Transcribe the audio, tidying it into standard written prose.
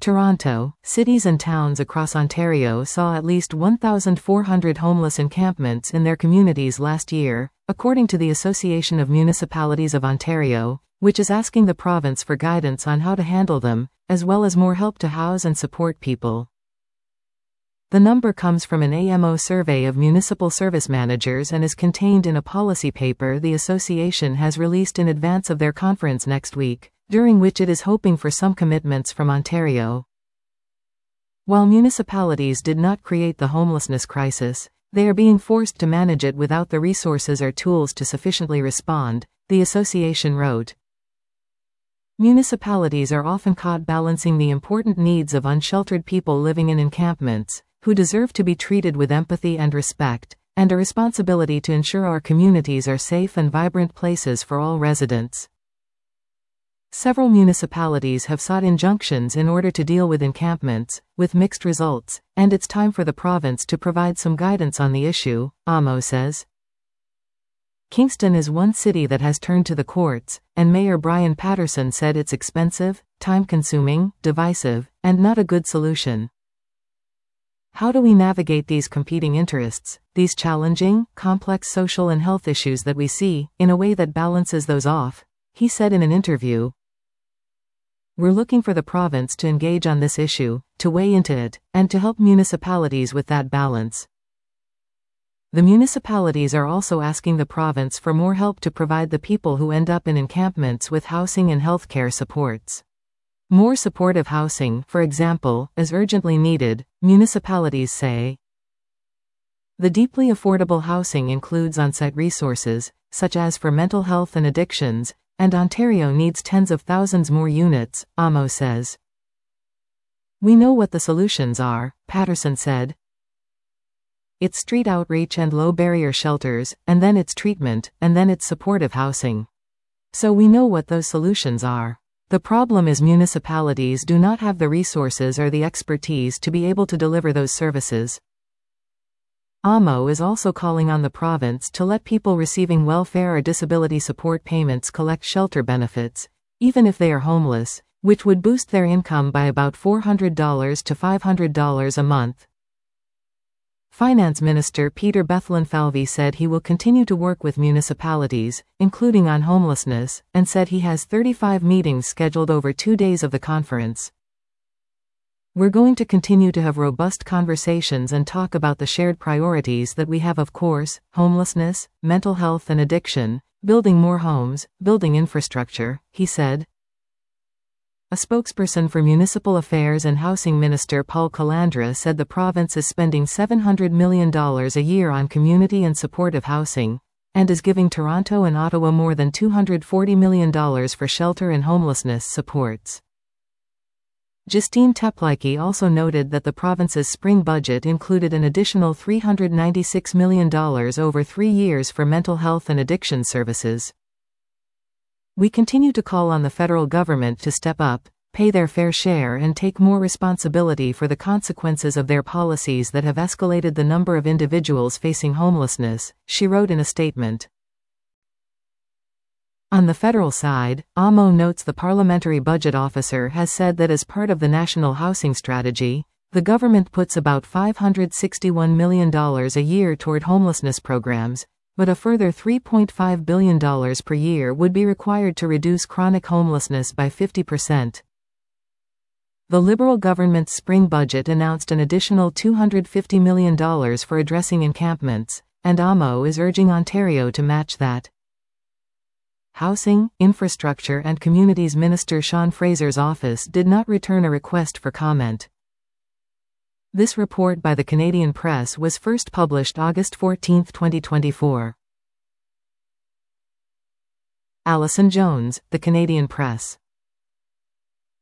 Toronto, cities and towns across Ontario saw at least 1,400 homeless encampments in their communities last year, according to the Association of Municipalities of Ontario, which is asking the province for guidance on how to handle them, as well as more help to house and support people. The number comes from an AMO survey of municipal service managers and is contained in a policy paper the association has released in advance of their conference next week, during which it is hoping for some commitments from Ontario. While municipalities did not create the homelessness crisis, they are being forced to manage it without the resources or tools to sufficiently respond, the association wrote. Municipalities are often caught balancing the important needs of unsheltered people living in encampments, who deserve to be treated with empathy and respect, and a responsibility to ensure our communities are safe and vibrant places for all residents. Several municipalities have sought injunctions in order to deal with encampments, with mixed results, and it's time for the province to provide some guidance on the issue, AMO says. Kingston is one city that has turned to the courts, and Mayor Brian Patterson said it's expensive, time-consuming, divisive, and not a good solution. How do we navigate these competing interests, these challenging, complex social and health issues that we see, in a way that balances those off? He said in an interview. We're looking for the province to engage on this issue, to weigh into it, and to help municipalities with that balance. The municipalities are also asking the province for more help to provide the people who end up in encampments with housing and healthcare supports. More supportive housing, for example, is urgently needed, municipalities say. The deeply affordable housing includes on-site resources, such as for mental health and addictions, and Ontario needs tens of thousands more units, AMO says. We know what the solutions are, Patterson said. It's street outreach and low-barrier shelters, and then it's treatment, and then it's supportive housing. So we know what those solutions are. The problem is municipalities do not have the resources or the expertise to be able to deliver those services. AMO is also calling on the province to let people receiving welfare or disability support payments collect shelter benefits, even if they are homeless, which would boost their income by about $400 to $500 a month. Finance Minister Peter Bethlenfalvy said he will continue to work with municipalities, including on homelessness, and said he has 35 meetings scheduled over 2 days of the conference. We're going to continue to have robust conversations and talk about the shared priorities that we have, of course, homelessness, mental health and addiction, building more homes, building infrastructure, he said. A spokesperson for Municipal Affairs and Housing Minister Paul Calandra said the province is spending $700 million a year on community and supportive housing, and is giving Toronto and Ottawa more than $240 million for shelter and homelessness supports. Justine Tepliky also noted that the province's spring budget included an additional $396 million over 3 years for mental health and addiction services. We continue to call on the federal government to step up, pay their fair share and take more responsibility for the consequences of their policies that have escalated the number of individuals facing homelessness, she wrote in a statement. On the federal side, AMO notes the Parliamentary Budget Officer has said that as part of the National Housing Strategy, the government puts about $561 million a year toward homelessness programs, but a further $3.5 billion per year would be required to reduce chronic homelessness by 50%. The Liberal government's spring budget announced an additional $250 million for addressing encampments, and AMO is urging Ontario to match that. Housing, Infrastructure and Communities Minister Sean Fraser's office did not return a request for comment. This report by the Canadian Press was first published August 14, 2024. Alison Jones, The Canadian Press.